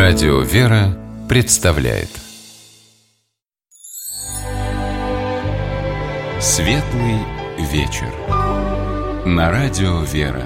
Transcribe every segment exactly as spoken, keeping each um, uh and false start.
Радио «Вера» представляет Светлый вечер на Радио «Вера».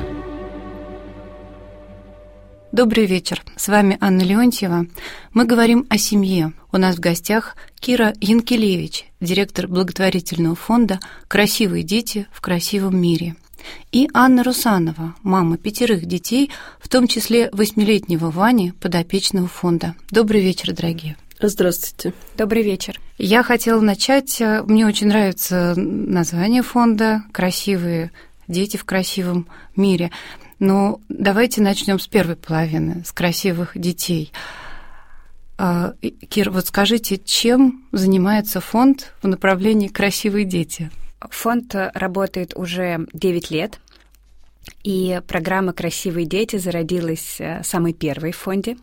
Добрый вечер. С вами Анна Леонтьева. Мы говорим о семье. У нас в гостях Кира Янкелевич, директор благотворительного фонда «Красивые дети в красивом мире». И Анна Русанова, мама пятерых детей, в том числе восьмилетнего Вани, подопечного фонда. Добрый вечер, дорогие. Здравствуйте. Добрый вечер. Я хотела начать. Мне очень нравится название фонда «Красивые дети в красивом мире». Но давайте начнем с первой половины, с красивых детей. Кир, вот скажите, чем занимается фонд в направлении «Красивые дети»? Фонд работает уже девять лет, и программа «Красивые дети» зародилась самой первой в фонде.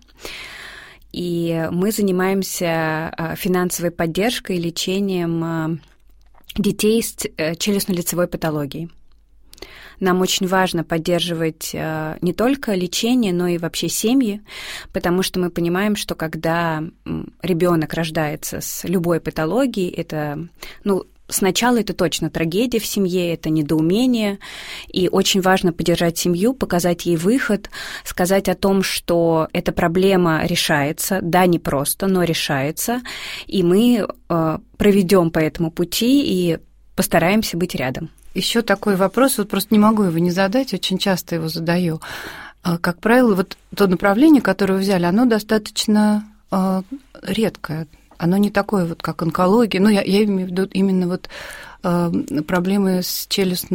И мы занимаемся финансовой поддержкой и лечением детей с челюстно-лицевой патологией. Нам очень важно поддерживать не только лечение, но и вообще семьи, потому что мы понимаем, что когда ребенок рождается с любой патологией, это, ну, сначала это точно трагедия в семье, это недоумение, и очень важно поддержать семью, показать ей выход, сказать о том, что эта проблема решается, да, не просто, но решается, и мы э, проведем по этому пути и постараемся быть рядом. Еще такой вопрос, вот просто не могу его не задать, очень часто его задаю. Как правило, вот то направление, которое вы взяли, оно достаточно э, редкое. Оно не такое, вот, как онкология. Ну, я, я имею в виду именно вот, э, проблемы с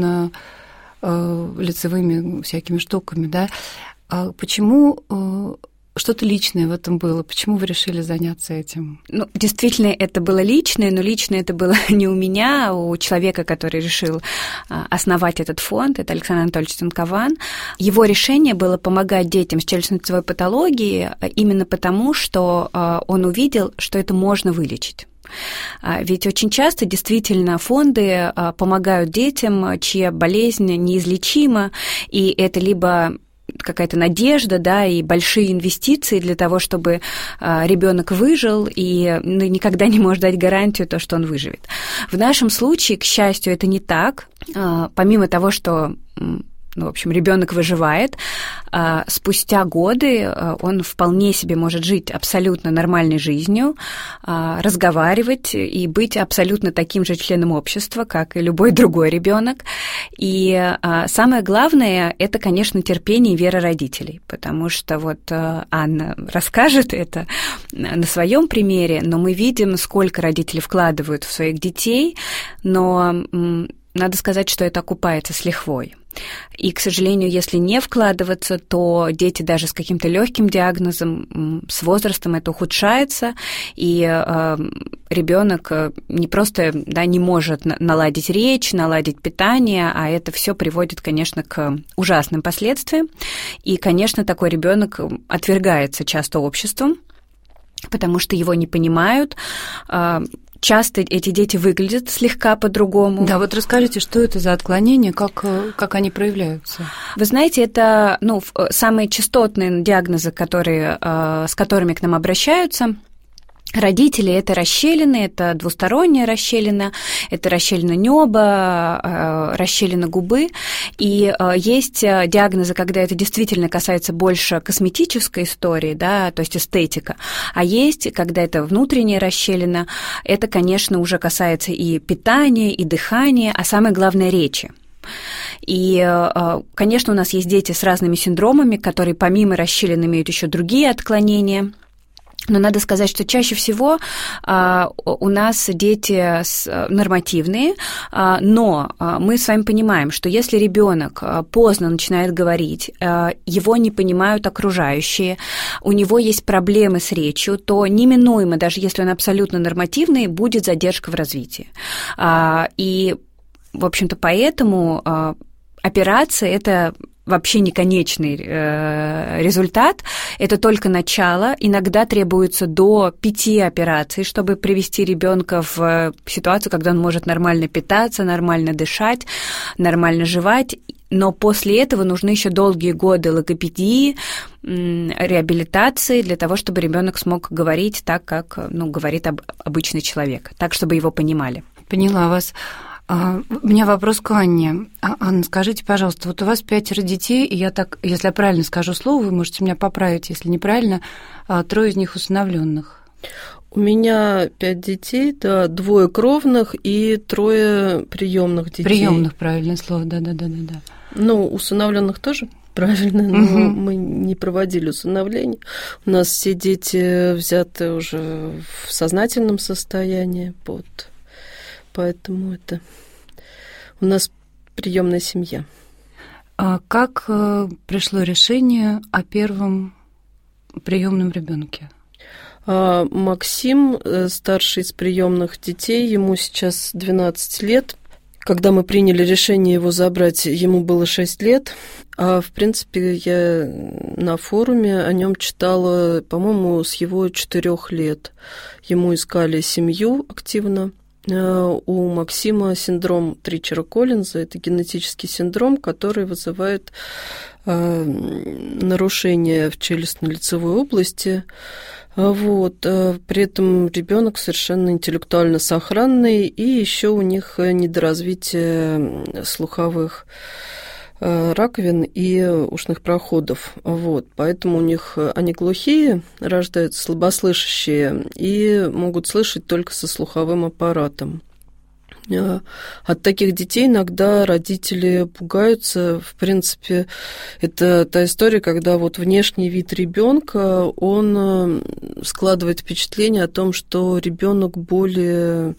челюстно-лицевыми всякими штуками, да. А почему э, что-то личное в этом было? Почему вы решили заняться этим? Ну, действительно, это было личное, но личное это было не у меня, а у человека, который решил основать этот фонд, это Александр Анатольевич Цинкован. Его решение было помогать детям с челюстно-лицевой патологией именно потому, что он увидел, что это можно вылечить. Ведь очень часто действительно фонды помогают детям, чья болезнь неизлечима, и это либо какая-то надежда, да, и большие инвестиции для того, чтобы а, ребенок выжил, и ну, никогда не можешь дать гарантию то, что он выживет. В нашем случае, к счастью, это не так. А, помимо того, что ну, в общем, ребенок выживает, а, спустя годы а, он вполне себе может жить абсолютно нормальной жизнью, а, разговаривать и быть абсолютно таким же членом общества, как и любой другой ребенок. И а, самое главное – это, конечно, терпение и вера родителей, потому что вот а, Анна расскажет это на своем примере, но мы видим, сколько родители вкладывают в своих детей, но м, надо сказать, что это окупается с лихвой. И, к сожалению, если не вкладываться, то дети даже с каким-то легким диагнозом, с возрастом это ухудшается, и э, ребенок не просто да, не может наладить речь, наладить питание, а это все приводит, конечно, к ужасным последствиям. И, конечно, такой ребенок отвергается часто обществом, потому что его не понимают. Э, Часто эти дети выглядят слегка по-другому. Да, вот расскажите, что это за отклонения, как, как они проявляются? Вы знаете, это ну, самые частотные диагнозы, которые, с которыми к нам обращаются. Родители – это расщелины, это двусторонняя расщелина, это расщелина неба, расщелина губы. И есть диагнозы, когда это действительно касается больше косметической истории, да, то есть эстетика. А есть, когда это внутренняя расщелина, это, конечно, уже касается и питания, и дыхания, а самое главное – речи. И, конечно, у нас есть дети с разными синдромами, которые помимо расщелин имеют еще другие отклонения. Но надо сказать, что чаще всего а, у нас дети нормативные, а, но а, мы с вами понимаем, что если ребенок поздно начинает говорить, а, его не понимают окружающие, у него есть проблемы с речью, то неминуемо, даже если он абсолютно нормативный, будет задержка в развитии. А, и, в общем-то, поэтому а, операция – это вообще не конечный э, результат, это только начало. Иногда требуется до пяти операций, чтобы привести ребенка в ситуацию, когда он может нормально питаться, нормально дышать, нормально жевать. Но после этого нужны еще долгие годы логопедии, реабилитации для того, чтобы ребенок смог говорить так, как ну, говорит об, обычный человек, так, чтобы его понимали. Поняла вас. У меня вопрос к Анне. Анна, скажите, пожалуйста, вот у вас пятеро детей, и я так, если я правильно скажу слово, вы можете меня поправить, если неправильно, трое из них усыновленных. У меня пять детей, да, двое кровных и трое приемных детей. Приемных, правильное слово, да-да-да-да. Ну, усыновленных тоже правильно, но угу. мы не проводили усыновление. У нас все дети взяты уже в сознательном состоянии, вот. Поэтому это у нас приемная семья. А как пришло решение о первом приемном ребенке? Максим, старший из приемных детей, ему сейчас двенадцать лет. Когда мы приняли решение его забрать, ему было шесть лет. А, в принципе, я на форуме о нем читала, по-моему, с его четырех лет. Ему искали семью активно. У Максима синдром Тричера-Коллинза, это генетический синдром, который вызывает нарушения в челюстно-лицевой области. Вот. При этом ребенок совершенно интеллектуально сохранный, и еще у них недоразвитие слуховых раковин и ушных проходов. Вот. Поэтому у них они глухие, рождаются слабослышащие и могут слышать только со слуховым аппаратом. От таких детей иногда родители пугаются. В принципе, это та история, когда вот внешний вид ребенка, он складывает впечатление о том, что ребенок более,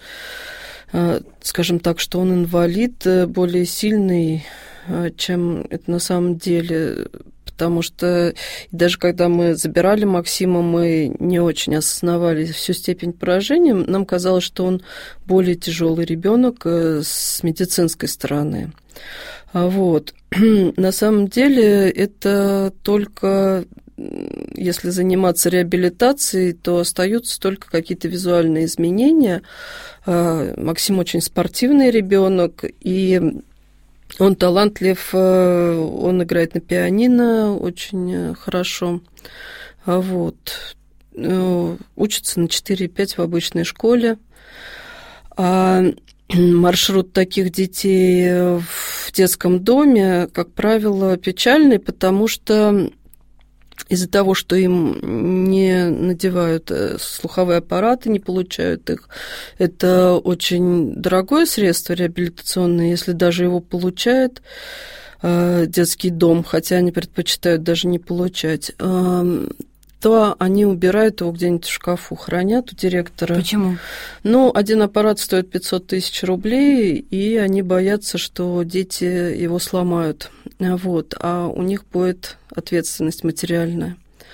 скажем так, что он инвалид, более сильный, чем это на самом деле. Потому что даже когда мы забирали Максима, мы не очень осознавали всю степень поражения. Нам казалось, что он более тяжелый ребенок с медицинской стороны. Вот. На самом деле это только, если заниматься реабилитацией, то остаются только какие-то визуальные изменения. Максим очень спортивный ребенок, и он талантлив, он играет на пианино очень хорошо. Вот. Учится на четыре пять в обычной школе. А маршрут таких детей в детском доме, как правило, печальный, потому что из-за того, что им не надевают слуховые аппараты, не получают их, это очень дорогое средство реабилитационное, если даже его получает детский дом, хотя они предпочитают даже не получать, то они убирают его где-нибудь в шкафу, хранят у директора. Почему? Ну, один аппарат стоит пятьсот тысяч рублей, и они боятся, что дети его сломают. Вот, а у них будет ответственность материальная.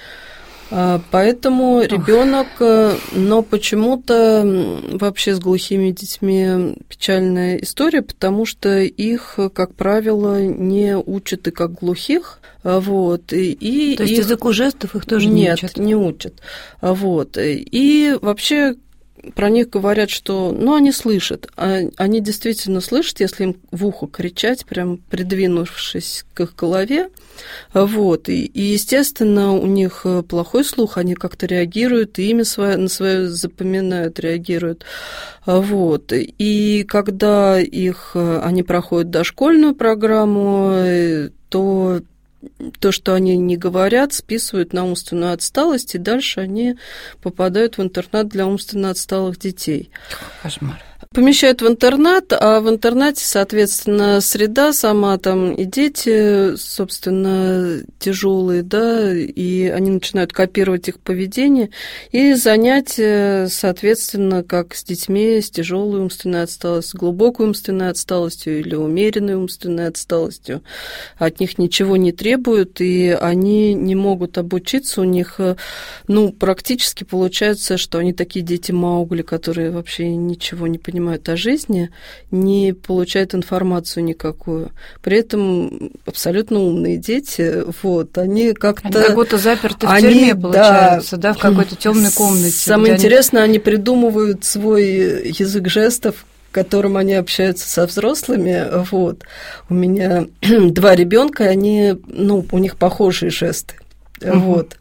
Поэтому ребенок, но почему-то вообще с глухими детьми печальная история, потому что их, как правило, не учат и как глухих. Вот, и, и То есть их... языку жестов их тоже Нет, не учат? Нет, не учат. Вот, и вообще про них говорят, что, ну, они слышат. Они действительно слышат, если им в ухо кричать, прям придвинувшись к их голове. Вот. И, и, естественно, у них плохой слух, они как-то реагируют, и имя свое, на свое запоминают, реагируют. Вот. И когда их, они проходят дошкольную программу, то то, что они не говорят, списывают на умственную отсталость, и дальше они попадают в интернат для умственно отсталых детей. Кошмар. Помещают в интернат, а в интернате, соответственно, среда сама там и дети, собственно, тяжелые, да, и они начинают копировать их поведение, и занятия, соответственно, как с детьми с тяжелой умственной отсталостью, глубокой умственной отсталостью или умеренной умственной отсталостью. От них ничего не требуют, и они не могут обучиться, у них, ну, практически получается, что они такие дети Маугли, которые вообще ничего не понимают понимают о жизни, не получают информацию никакую. При этом абсолютно умные дети, вот, они как-то... Они как будто заперты в они, тюрьме, получается, да, да в какой-то темной комнате. Самое интересное, они... они придумывают свой язык жестов, которым они общаются со взрослыми. Вот. У меня два ребенка, они, ну, у них похожие жесты. Uh-huh. Вот.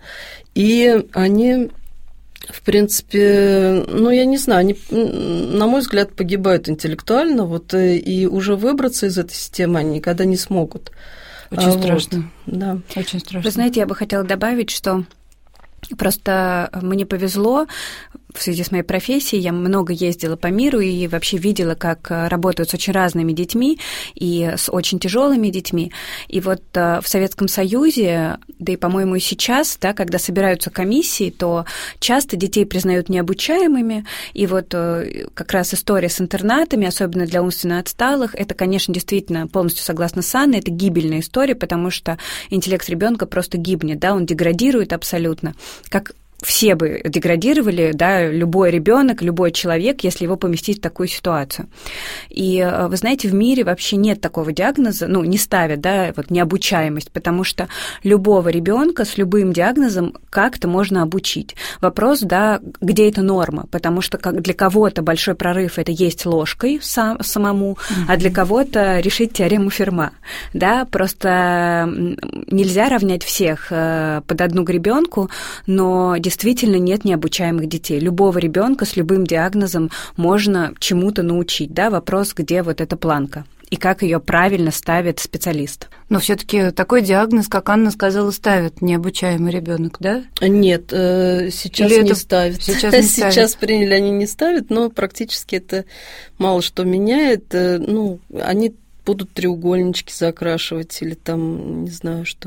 И они, в принципе, ну, я не знаю, они, на мой взгляд, погибают интеллектуально, вот, и уже выбраться из этой системы они никогда не смогут. Очень а, страшно. Вот. Да. Очень страшно. Вы знаете, я бы хотела добавить, что просто мне повезло. В связи с моей профессией я много ездила по миру и вообще видела, как работают с очень разными детьми и с очень тяжелыми детьми. И вот в Советском Союзе, да и, по-моему, и сейчас, да, когда собираются комиссии, то часто детей признают необучаемыми. И вот как раз история с интернатами, особенно для умственно отсталых, это, конечно, действительно, полностью согласна с Анной, это гибельная история, потому что интеллект ребенка просто гибнет, да, он деградирует абсолютно. Как все бы деградировали, да, любой ребенок, любой человек, если его поместить в такую ситуацию. И вы знаете, в мире вообще нет такого диагноза, ну, не ставят, да, вот необучаемость, потому что любого ребенка с любым диагнозом как-то можно обучить. Вопрос, да, где эта норма, потому что для кого-то большой прорыв – это есть ложкой сам, самому, mm-hmm. а для кого-то решить теорему Ферма, да, просто нельзя равнять всех под одну гребенку, но действительно нет необучаемых детей. Любого ребенка с любым диагнозом можно чему-то научить, да, вопрос, где вот эта планка и как ее правильно ставит специалист. Но все-таки такой диагноз, как Анна сказала, ставит необучаемый ребенок, да? Нет, сейчас Или не это... ставят. Сейчас, не сейчас ставят. Приняли, они не ставят, но практически это мало что меняет. Ну, они будут треугольнички закрашивать или там, не знаю что.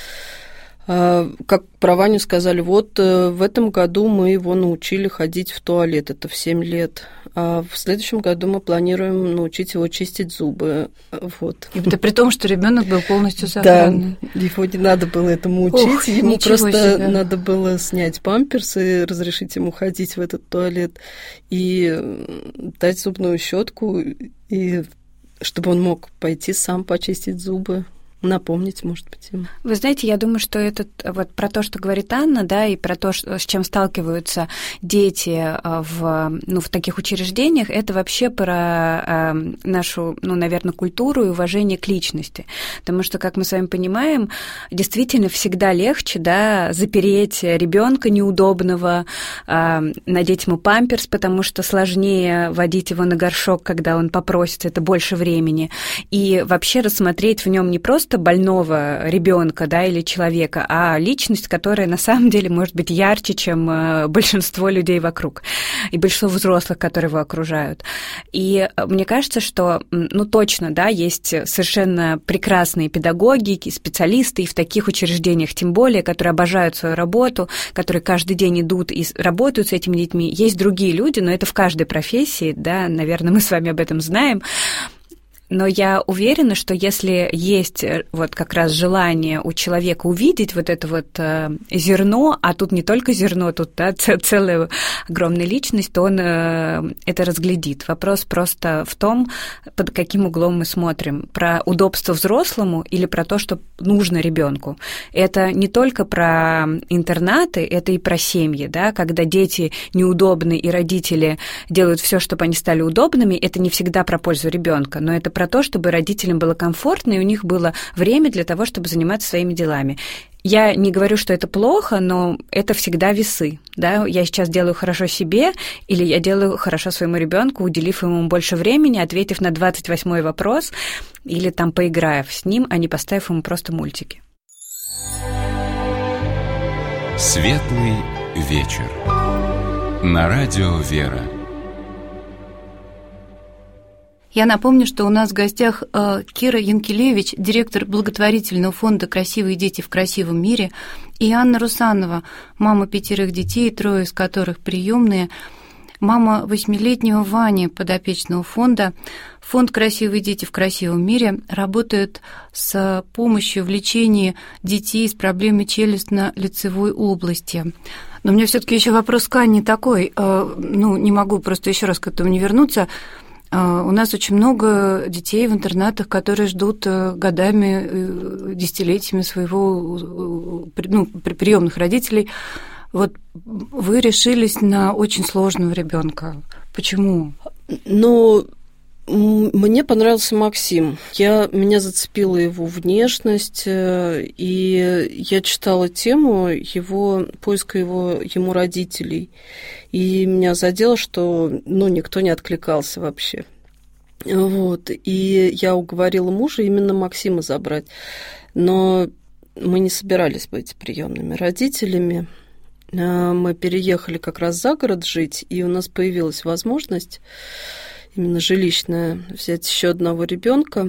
Как про Ваню сказали, вот в этом году мы его научили ходить в туалет, это в семь лет, а в следующем году мы планируем научить его чистить зубы, вот. И это при том, что ребенок был полностью сохранный. Да, его не надо было этому учить, Ох, ему просто себе. надо было снять памперс и разрешить ему ходить в этот туалет, и дать зубную щетку, и чтобы он мог пойти сам почистить зубы. Напомнить, может быть, им. Вы знаете, я думаю, что это вот про то, что говорит Анна, да, и про то, с чем сталкиваются дети в, ну, в таких учреждениях, это вообще про э, нашу, ну, наверное, культуру и уважение к личности. Потому что, как мы с вами понимаем, действительно всегда легче, да, запереть ребенка неудобного, э, надеть ему памперс, потому что сложнее водить его на горшок, когда он попросит, это больше времени. И вообще рассмотреть в нем не просто больного ребенка, да, или человека, а личность, которая на самом деле может быть ярче, чем большинство людей вокруг, и большинство взрослых, которые его окружают. И мне кажется, что, ну, точно, да, есть совершенно прекрасные педагоги, специалисты, и в таких учреждениях тем более, которые обожают свою работу, которые каждый день идут и работают с этими детьми. Есть другие люди, но это в каждой профессии, да, наверное, мы с вами об этом знаем. Но я уверена, что если есть вот как раз желание у человека увидеть вот это вот зерно, а тут не только зерно, тут, да, целая огромная личность, то он это разглядит. Вопрос просто в том, под каким углом мы смотрим. Про удобство взрослому или про то, что нужно ребенку. Это не только про интернаты, это и про семьи, да, когда дети неудобны и родители делают все, чтобы они стали удобными, это не всегда про пользу ребенка, но это про то, чтобы родителям было комфортно, и у них было время для того, чтобы заниматься своими делами. Я не говорю, что это плохо, но это всегда весы. Да? Я сейчас делаю хорошо себе, или я делаю хорошо своему ребенку, уделив ему больше времени, ответив на двадцать восьмой вопрос, или там поиграв с ним, а не поставив ему просто мультики. Светлый вечер. На радио «Вера». Я напомню, что у нас в гостях Кира Янкелевич, директор благотворительного фонда «Красивые дети в красивом мире», и Анна Русанова, мама пятерых детей, трое из которых приемные, мама восьмилетнего Вани, подопечного фонда. Фонд «Красивые дети в красивом мире» работает с помощью в лечении детей с проблемой челюстно-лицевой области. Но у меня все-таки еще вопрос к Анне такой, ну, не могу просто еще раз к этому не вернуться. У нас очень много детей в интернатах, которые ждут годами, десятилетиями своего, ну, приемных родителей. Вот вы решились на очень сложного ребенка. Почему? Ну, мне понравился Максим. Я, меня зацепила его внешность, и я читала тему его, поиска его, ему родителей. И меня задело, что ну, никто не откликался вообще. Вот. И я уговорила мужа именно Максима забрать. Но мы не собирались быть приемными родителями. Мы переехали как раз за город жить, и у нас появилась возможность именно жилищная взять еще одного ребенка.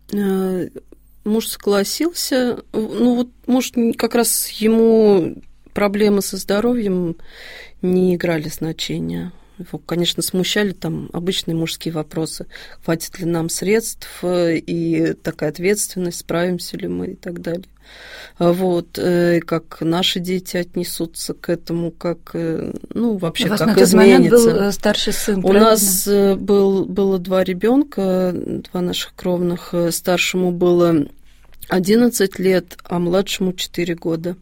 Муж согласился. Ну вот муж как раз ему проблемы со здоровьем не играли значения. Его, конечно, смущали там обычные мужские вопросы. Хватит ли нам средств и такая ответственность, справимся ли мы и так далее. Вот, как наши дети отнесутся к этому, как, ну, вообще, как изменится. У вас на тот момент был старший сын, правильно? У нас был, было два ребенка, два наших кровных. Старшему было одиннадцать лет, а младшему четыре года.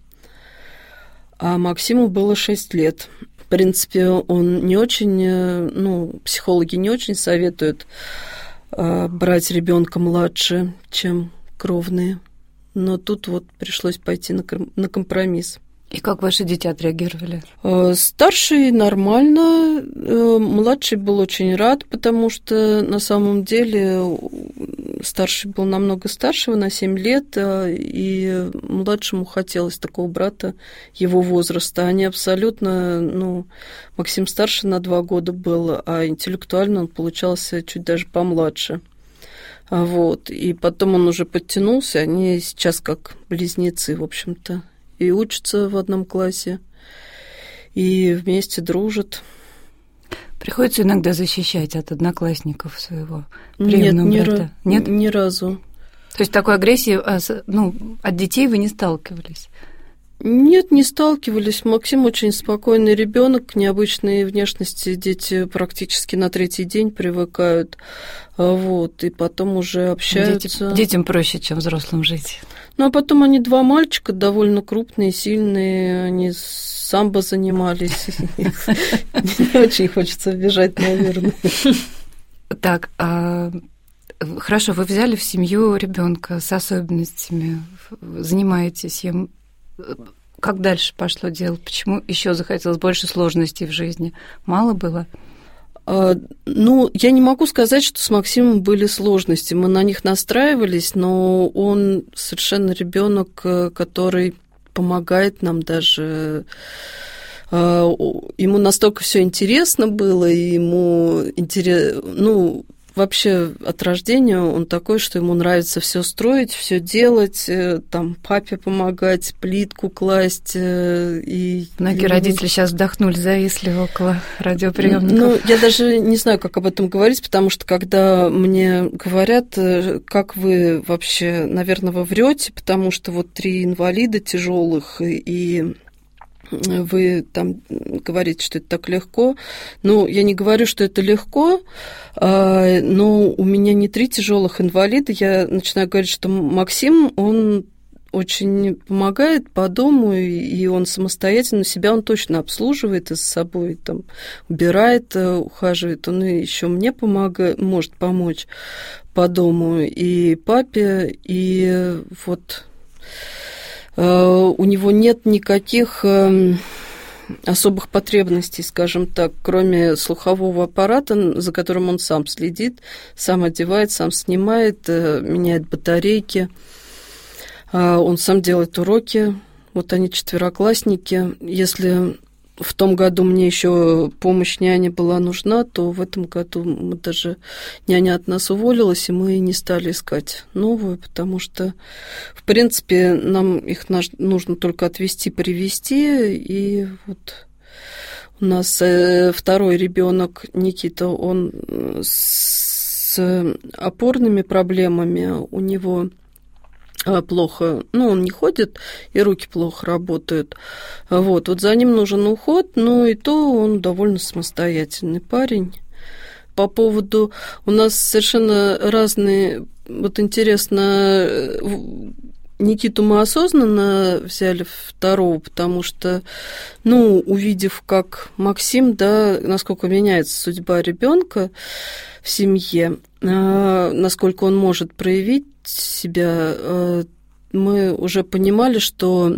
А Максиму было шесть лет. В принципе, он не очень, ну, психологи не очень советуют брать ребенка младше, чем кровные. Но тут вот пришлось пойти на компромисс. И как ваши дети отреагировали? Старший нормально, младший был очень рад, потому что на самом деле старший был намного старше, на семь лет, и младшему хотелось такого брата его возраста. Они абсолютно, ну, Максим старше на два года был, а интеллектуально он получался чуть даже помладше. Вот. И потом он уже подтянулся, они сейчас как близнецы, в общем-то, и учатся в одном классе, и вместе дружат. Приходится иногда защищать от одноклассников своего приемного Нет, брата? Ни, Нет, ни разу. То есть такой агрессии, ну, от детей вы не сталкивались? Нет, не сталкивались. Максим очень спокойный ребенок, к необычной внешности дети практически на третий день привыкают, вот, и потом уже общаются. Дети, детям проще, чем взрослым жить. Ну, а потом они два мальчика, довольно крупные, сильные, они самбо занимались. Не очень хочется бежать, наверное. Так, хорошо, вы взяли в семью ребенка с особенностями, занимаетесь им. Как дальше пошло дело? Почему еще захотелось больше сложностей в жизни? Мало было? А, ну, я не могу сказать, что с Максимом были сложности. Мы на них настраивались, но он совершенно ребенок, который помогает нам даже. Ему настолько все интересно было, и ему интересно, ну, вообще от рождения он такой, что ему нравится все строить, все делать, там папе помогать, плитку класть. И многие ему... родители сейчас вдохнули, зависли около радиоприемников. Ну, я даже не знаю, как об этом говорить, потому что когда мне говорят, как вы вообще, наверное, вы врете, потому что вот три инвалида тяжелых и вы там говорите, что это так легко. Ну, я не говорю, что это легко, но у меня не три тяжелых инвалида. Я начинаю говорить, что Максим, он очень помогает по дому, и он самостоятельно себя он точно обслуживает и за собой там убирает, ухаживает. Он еще мне помогает, может помочь по дому и папе, и вот... У него нет никаких особых потребностей, скажем так, кроме слухового аппарата, за которым он сам следит, сам одевает, сам снимает, меняет батарейки. Он сам делает уроки. Вот они четвероклассники. Если в том году мне еще помощь няни была нужна, то в этом году мы даже няня от нас уволилась, и мы не стали искать новую, потому что, в принципе, нам их нужно только отвезти, привезти, и вот у нас второй ребенок Никита, он с опорными проблемами, у него плохо, ну, он не ходит, и руки плохо работают. Вот, вот за ним нужен уход, ну, и то он довольно самостоятельный парень. по поводу... У нас совершенно разные... Вот интересно, Никиту мы осознанно взяли второго, потому что, ну, увидев, как Максим, да, насколько меняется судьба ребенка в семье, насколько он может проявить себя, мы уже понимали, что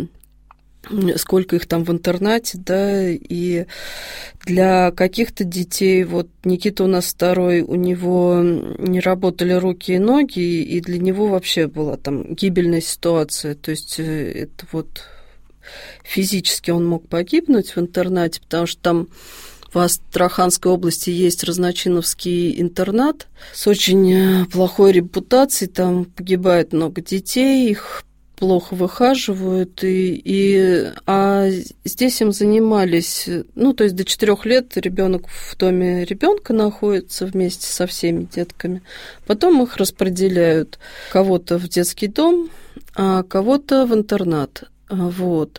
сколько их там в интернате, да, и для каких-то детей, вот Никита у нас второй, у него не работали руки и ноги, и для него вообще была там гибельная ситуация, то есть это вот физически он мог погибнуть в интернате, потому что там в Астраханской области есть Разночиновский интернат с очень плохой репутацией, там погибает много детей, их плохо выхаживают, и, и, а здесь им занимались, ну, то есть до четырёх лет ребенок в доме ребенка находится вместе со всеми детками, потом их распределяют кого-то в детский дом, а кого-то в интернат. Вот.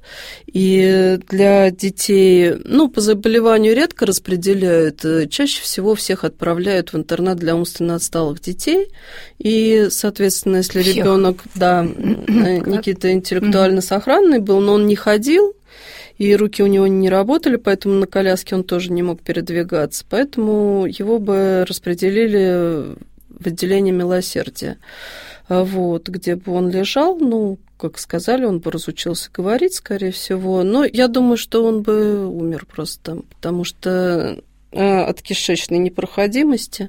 И для детей, ну, по заболеванию редко распределяют, чаще всего всех отправляют в интернат для умственно отсталых детей. И, соответственно, если ребенок, да, Никита интеллектуально сохранный был, но он не ходил, и руки у него не работали, поэтому на коляске он тоже не мог передвигаться. Поэтому его бы распределили в отделение милосердия. Вот, где бы он лежал, ну, как сказали, он бы разучился говорить, скорее всего. Но я думаю, что он бы умер просто, потому что от кишечной непроходимости,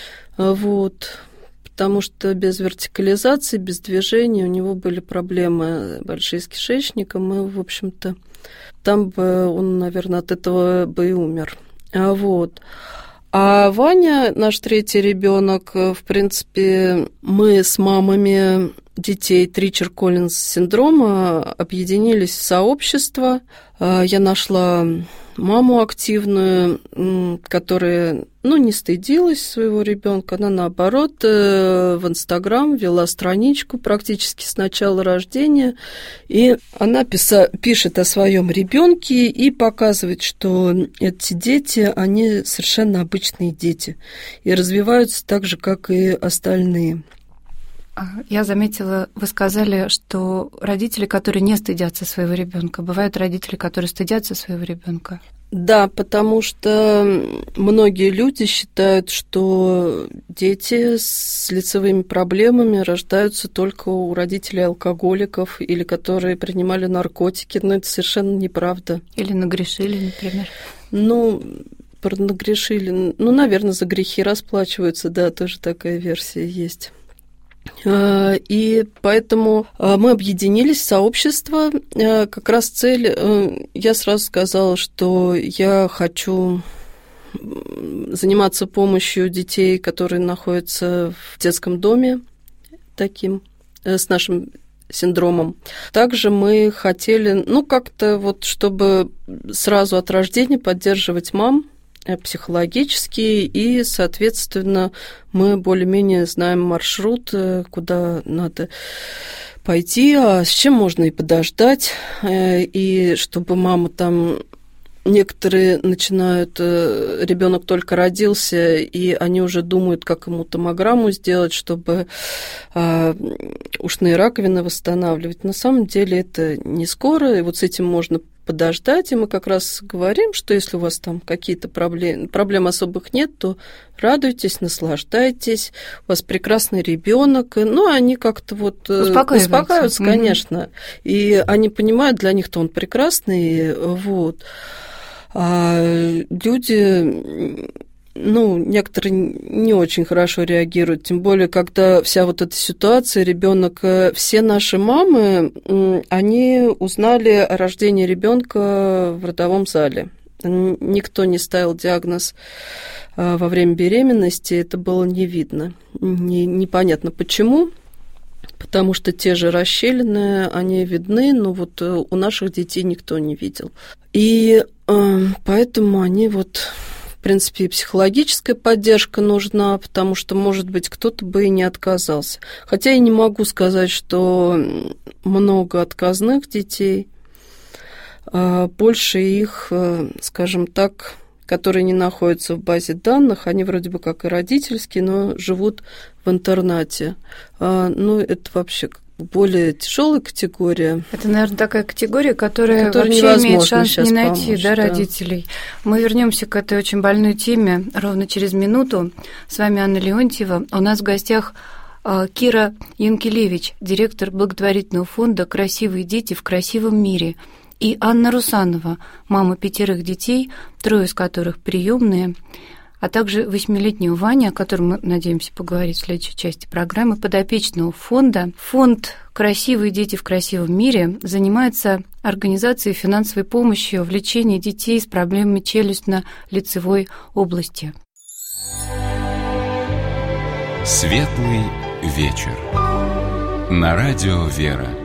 вот, потому что без вертикализации, без движения у него были проблемы большие с кишечником, и, в общем-то, там бы он, наверное, от этого бы и умер. Вот. А Ваня, наш третий ребенок, в принципе, мы с мамами детей Тричер-Коллинз синдрома объединились в сообщество. Я нашла маму активную, которая, ну, не стыдилась своего ребенка, она, наоборот, в Инстаграм вела страничку практически с начала рождения, и она писа- пишет о своем ребенке и показывает, что эти дети, они совершенно обычные дети и развиваются так же, как и остальные. Я заметила, вы сказали, что родители, которые не стыдятся своего ребенка, бывают родители, которые стыдятся своего ребенка. Да, потому что многие люди считают, что дети с лицевыми проблемами рождаются только у родителей алкоголиков или которые принимали наркотики, но это совершенно неправда. Или нагрешили, например. Ну, про нагрешили, ну, наверное, за грехи расплачиваются, да, тоже такая версия есть. И поэтому мы объединились в сообщество. Как раз цель, я сразу сказала, что я хочу заниматься помощью детей, которые находятся в детском доме, таким, с нашим синдромом. Также мы хотели, ну, как-то вот, чтобы сразу от рождения поддерживать мам психологически, и, соответственно, мы более-менее знаем маршрут, куда надо пойти, а с чем можно и подождать, и чтобы мама там... Некоторые начинают, ребенок только родился, и они уже думают, как ему томограмму сделать, чтобы ушные раковины восстанавливать. На самом деле это не скоро, и вот с этим можно подождать, и мы как раз говорим, что если у вас там какие-то проблемы, проблем особых нет, то радуйтесь, наслаждайтесь, у вас прекрасный ребенок, ну, они как-то вот успокаиваются, успокаиваются mm-hmm. конечно, и они понимают, для них-то он прекрасный, вот. А люди, ну, некоторые не очень хорошо реагируют, тем более, когда вся вот эта ситуация, ребенок, все наши мамы, они узнали о рождении ребенка в родовом зале. Никто не ставил диагноз во время беременности, это было не видно, не, непонятно почему. Потому что те же расщелины, они видны, но вот у наших детей никто не видел. И э, поэтому они вот, в принципе, и психологическая поддержка нужна, потому что, может быть, кто-то бы и не отказался. Хотя я не могу сказать, что много отказных детей, э, больше их, э, скажем так, которые не находятся в базе данных, они вроде бы как и родительские, но живут в интернате. А, ну, это вообще более тяжелая категория. Это, наверное, такая категория, которая Которой вообще имеет шанс не найти, помочь, да, да. родителей. Мы вернемся к этой очень больной теме ровно через минуту. С вами Анна Леонтьева. У нас в гостях Кира Янкелевич, директор благотворительного фонда «Красивые дети в красивом мире», и Анна Русанова, мама пятерых детей, трое из которых приемные, а также восьмилетнего Ваня, о котором мы надеемся поговорить в следующей части программы, подопечного фонда. Фонд «Красивые дети в красивом мире» занимается организацией финансовой помощи в лечении детей с проблемами челюстно-лицевой области. Светлый вечер. На радио «Вера».